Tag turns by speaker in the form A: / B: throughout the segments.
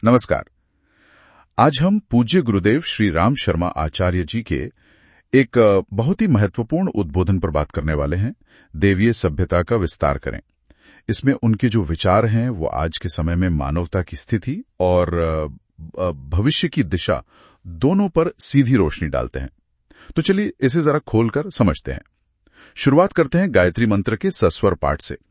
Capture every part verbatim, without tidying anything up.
A: नमस्कार। आज हम पूज्य गुरुदेव श्री राम शर्मा आचार्य जी के एक बहुत ही महत्वपूर्ण उद्बोधन पर बात करने वाले हैं, देवीय सभ्यता का विस्तार करें। इसमें उनके जो विचार हैं वो आज के समय में मानवता की स्थिति और भविष्य की दिशा दोनों पर सीधी रोशनी डालते हैं। तो चलिए इसे जरा खोलकर समझते हैं। शुरुआत करते हैं गायत्री मंत्र के सस्वर पाठ से।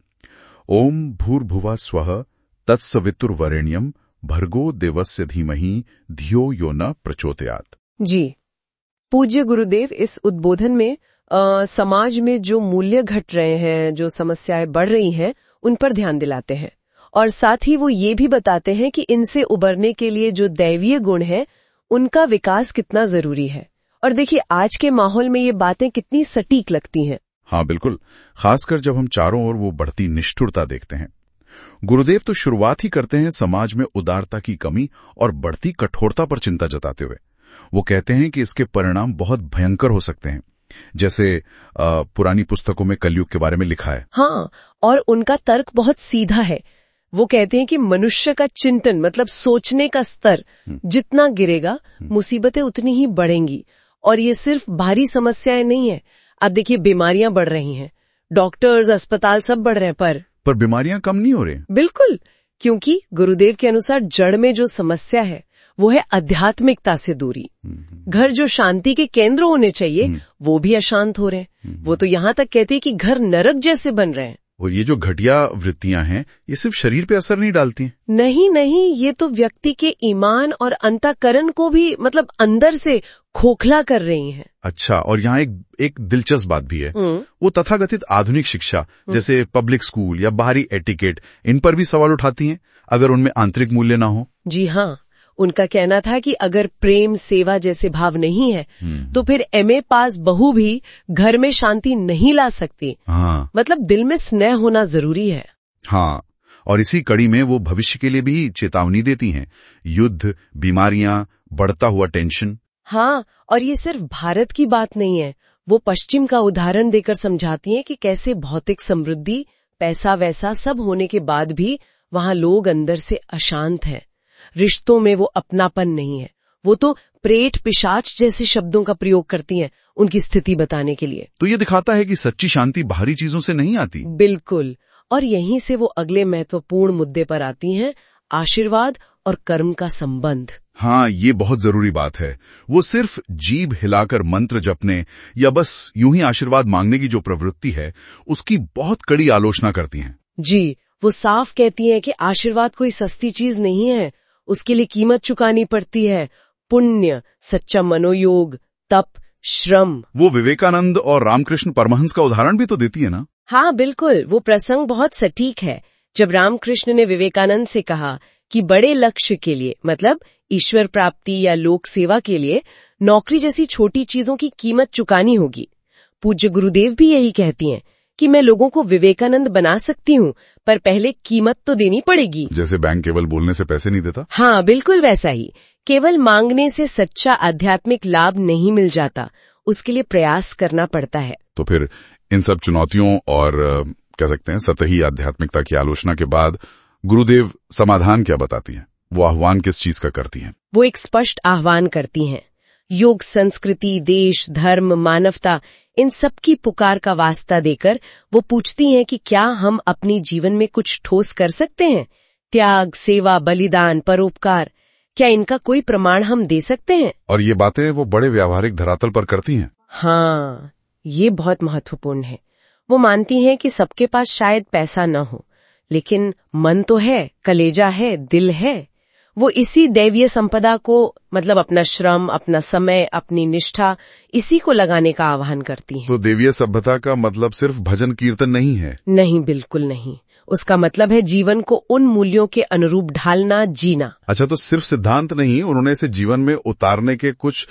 A: ओम भूर्भुवः स्वः तत्सवितुर्वरेण्यम भर्गो देवस्य धीमहि धियो यो न प्रचोदयात्।
B: जी, पूज्य गुरुदेव इस उद्बोधन में आ, समाज में जो मूल्य घट रहे हैं, जो समस्याएं बढ़ रही हैं, उन पर ध्यान दिलाते हैं और साथ ही वो ये भी बताते हैं कि इनसे उबरने के लिए जो दैवीय गुण है उनका विकास कितना जरूरी है। और देखिए आज के माहौल में ये बातें कितनी सटीक लगती हैं।
A: हाँ बिल्कुल, खासकर जब हम चारों ओर वो बढ़ती निष्ठुरता देखते हैं। गुरुदेव तो शुरुआत ही करते हैं समाज में उदारता की कमी और बढ़ती कठोरता पर चिंता जताते हुए। वो कहते हैं कि इसके परिणाम बहुत भयंकर हो सकते हैं, जैसे आ, पुरानी पुस्तकों में कलयुग के बारे में लिखा है।
B: हाँ, और उनका तर्क बहुत सीधा है। वो कहते हैं कि मनुष्य का चिंतन मतलब सोचने का स्तर जितना गिरेगा, मुसीबतें उतनी ही बढ़ेंगी। और ये सिर्फ भारी समस्याएं नहीं है। अब देखिए बीमारियां बढ़ रही हैं, डॉक्टर्स, अस्पताल सब बढ़ रहे हैं, पर
A: पर बीमारियां कम नहीं हो रही।
B: बिल्कुल, क्योंकि गुरुदेव के अनुसार जड़ में जो समस्या है वो है आध्यात्मिकता से दूरी। घर जो शांति के केंद्र होने चाहिए वो भी अशांत हो रहे हैं। वो तो यहाँ तक कहते हैं कि घर नरक जैसे बन रहे हैं।
A: और ये जो घटिया वृत्तियां हैं ये सिर्फ शरीर पे असर नहीं डालती हैं।
B: नहीं नहीं, ये तो व्यक्ति के ईमान और अंतःकरण को भी मतलब अंदर से खोखला कर रही हैं।
A: अच्छा, और यहाँ एक एक दिलचस्प बात भी है। वो तथाकथित आधुनिक शिक्षा जैसे पब्लिक स्कूल या बाहरी एटिकेट, इन पर भी सवाल उठाती हैं अगर उनमें आंतरिक मूल्य ना हो।
B: जी हाँ, उनका कहना था कि अगर प्रेम सेवा जैसे भाव नहीं है तो फिर एमए पास बहू भी घर में शांति नहीं ला सकती।
A: हाँ।
B: मतलब दिल में स्नेह होना जरूरी है।
A: हाँ, और इसी कड़ी में वो भविष्य के लिए भी चेतावनी देती हैं। युद्ध, बीमारियां, बढ़ता हुआ टेंशन।
B: हाँ, और ये सिर्फ भारत की बात नहीं है। वो पश्चिम का उदाहरण देकर समझाती हैं कि कैसे भौतिक समृद्धि, पैसा वैसा सब होने के बाद भी वहाँ लोग अंदर से अशांत हैं। रिश्तों में वो अपनापन नहीं है। वो तो प्रेत, पिशाच जैसे शब्दों का प्रयोग करती हैं उनकी स्थिति बताने के लिए।
A: तो ये दिखाता है कि सच्ची शांति बाहरी चीजों से नहीं आती।
B: बिल्कुल, और यहीं से वो अगले महत्वपूर्ण मुद्दे पर आती हैं, आशीर्वाद और कर्म का संबंध।
A: हाँ, ये बहुत जरूरी बात है। वो सिर्फ जीभ हिलाकर मंत्र जपने या बस यूं ही आशीर्वाद मांगने की जो प्रवृत्ति है उसकी बहुत कड़ी आलोचना करती हैं।
B: जी, वो साफ कहती हैं कि आशीर्वाद कोई सस्ती चीज नहीं है, उसके लिए कीमत चुकानी पड़ती है। पुण्य, सच्चा मनोयोग, तप, श्रम।
A: वो विवेकानंद और रामकृष्ण परमहंस का उदाहरण भी तो देती है ना।
B: हाँ बिल्कुल, वो प्रसंग बहुत सटीक है। जब रामकृष्ण ने विवेकानंद से कहा कि बड़े लक्ष्य के लिए मतलब ईश्वर प्राप्ति या लोक सेवा के लिए नौकरी जैसी छोटी चीजों की कीमत चुकानी होगी। पूज्य गुरुदेव भी यही कहती हैं कि मैं लोगों को विवेकानंद बना सकती हूँ, पर पहले कीमत तो देनी पड़ेगी।
A: जैसे बैंक केवल बोलने से पैसे नहीं देता।
B: हाँ बिल्कुल वैसा ही। केवल मांगने से सच्चा आध्यात्मिक लाभ नहीं मिल जाता, उसके लिए प्रयास करना पड़ता है।
A: तो फिर इन सब चुनौतियों और कह सकते हैं सतही आध्यात्मिकता की आलोचना के बाद गुरुदेव समाधान क्या बताती हैं? वो आह्वान किस चीज का करती हैं?
B: वो एक स्पष्ट आह्वान करती हैं। योग, संस्कृति, देश, धर्म, मानवता, इन सब की पुकार का वास्ता देकर वो पूछती हैं कि क्या हम अपनी जीवन में कुछ ठोस कर सकते हैं? त्याग, सेवा, बलिदान, परोपकार, क्या इनका कोई प्रमाण हम दे सकते हैं?
A: और ये बातें वो बड़े व्यावहारिक धरातल पर करती हैं।
B: हाँ, ये बहुत महत्वपूर्ण है। वो मानती हैं कि सबके पास शायद पैसा न हो, लेकिन मन तो है, कलेजा है, दिल है। वो इसी दैवीय संपदा को मतलब अपना श्रम, अपना समय, अपनी निष्ठा, इसी को लगाने का आह्वान करती हैं।
A: तो दैवीय सभ्यता का मतलब सिर्फ भजन कीर्तन नहीं है।
B: नहीं, बिल्कुल नहीं। उसका मतलब है जीवन को उन मूल्यों के अनुरूप ढालना, जीना।
A: अच्छा, तो सिर्फ सिद्धांत नहीं, उन्होंने इसे जीवन में उतारने के कुछ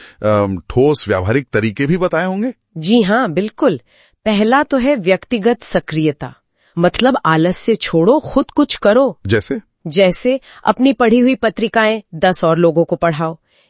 A: ठोस व्यावहारिक तरीके भी बताए होंगे।
B: जी हाँ बिल्कुल। पहला तो है व्यक्तिगत सक्रियता, मतलब आलस्य छोड़ो, खुद कुछ करो।
A: जैसे
B: जैसे अपनी पढ़ी हुई पत्रिकाएं दस और लोगों को पढ़ाओ,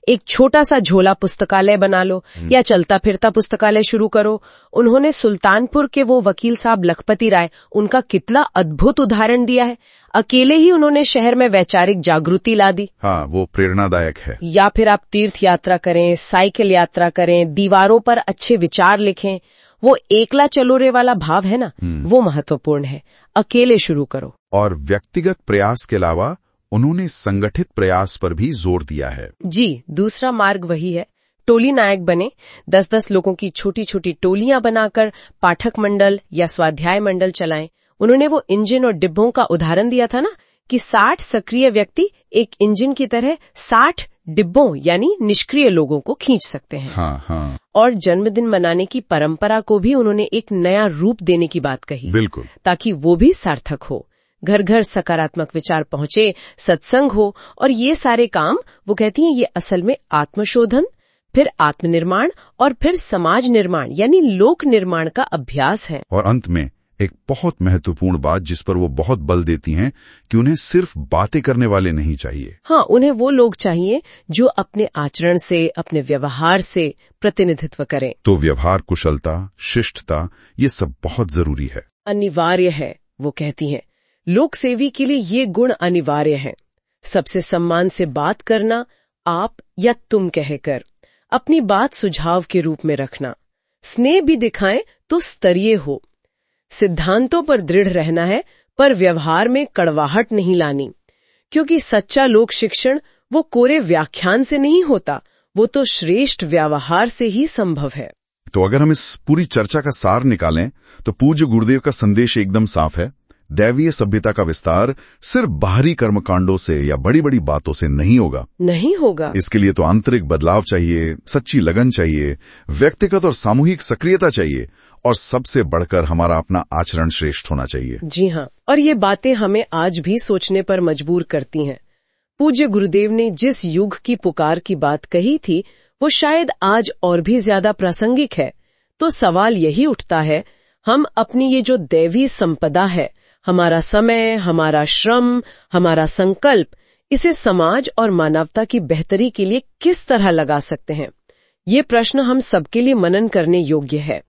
B: एक छोटा सा झोला पुस्तकालय बना लो या चलता फिरता पुस्तकालय शुरू करो। उन्होंने सुल्तानपुर के वो वकील साहब लखपति राय, उनका कितना अद्भुत उदाहरण दिया है। अकेले ही उन्होंने शहर में वैचारिक जागृति ला दी।
A: हाँ, वो प्रेरणादायक है।
B: या फिर आप तीर्थ यात्रा करें, साइकिल यात्रा करें, दीवारों पर अच्छे विचार लिखें। वो एकला चलो रे वाला भाव है ना, वो महत्वपूर्ण है। अकेले शुरू करो।
A: और व्यक्तिगत प्रयास के अलावा उन्होंने संगठित प्रयास पर भी जोर दिया है।
B: जी, दूसरा मार्ग वही है, टोली नायक बने। दस दस लोगों की छोटी छोटी टोलियां बनाकर पाठक मंडल या स्वाध्याय मंडल चलाएं। उन्होंने वो इंजन और डिब्बों का उदाहरण दिया था ना, कि साठ सक्रिय व्यक्ति एक इंजन की तरह साठ डिब्बों यानी निष्क्रिय लोगों को खींच सकते हैं।
A: हाँ, हाँ।
B: और जन्मदिन मनाने की परंपरा को भी उन्होंने एक नया रूप देने की बात कही।
A: बिल्कुल।
B: ताकि वो भी सार्थक हो, घर घर सकारात्मक विचार पहुंचे, सत्संग हो। और ये सारे काम, वो कहती हैं, ये असल में आत्मशोधन, फिर आत्मनिर्माण और फिर समाज निर्माण यानी लोक निर्माण का अभ्यास है।
A: और अंत में एक बहुत महत्वपूर्ण बात जिस पर वो बहुत बल देती हैं कि उन्हें सिर्फ बातें करने वाले नहीं चाहिए।
B: हाँ, उन्हें वो लोग चाहिए जो अपने आचरण से, अपने व्यवहार से प्रतिनिधित्व करें।
A: तो व्यवहार कुशलता, शिष्टता, ये सब बहुत जरूरी है,
B: अनिवार्य है। वो कहती हैं, लोक सेवी के लिए ये गुण अनिवार्य है। सबसे सम्मान से बात करना, आप या तुम कहकर, अपनी बात सुझाव के रूप में रखना, स्नेह भी दिखाएं तो स्तरीय हो। सिद्धांतों पर दृढ़ रहना है, पर व्यवहार में कड़वाहट नहीं लानी, क्योंकि सच्चा लोक शिक्षण वो कोरे व्याख्यान से नहीं होता, वो तो श्रेष्ठ व्यवहार से ही संभव है।
A: तो अगर हम इस पूरी चर्चा का सार निकालें तो पूज्य गुरुदेव का संदेश एकदम साफ है। दैवीय सभ्यता का विस्तार सिर्फ बाहरी कर्मकांडों से या बड़ी बड़ी बातों से नहीं होगा
B: नहीं होगा
A: इसके लिए तो आंतरिक बदलाव चाहिए, सच्ची लगन चाहिए, व्यक्तिगत और सामूहिक सक्रियता चाहिए, और सबसे बढ़कर हमारा अपना आचरण श्रेष्ठ होना चाहिए।
B: जी हाँ, और ये बातें हमें आज भी सोचने पर मजबूर करती हैं। पूज्य गुरुदेव ने जिस युग की पुकार की बात कही थी, वो शायद आज और भी ज्यादा प्रासंगिक है। तो सवाल यही उठता है, हम अपनी ये जो दैवी संपदा है, हमारा समय, हमारा श्रम, हमारा संकल्प, इसे समाज और मानवता की बेहतरी के लिए किस तरह लगा सकते हैं? ये प्रश्न हम सबके लिए मनन करने योग्य है।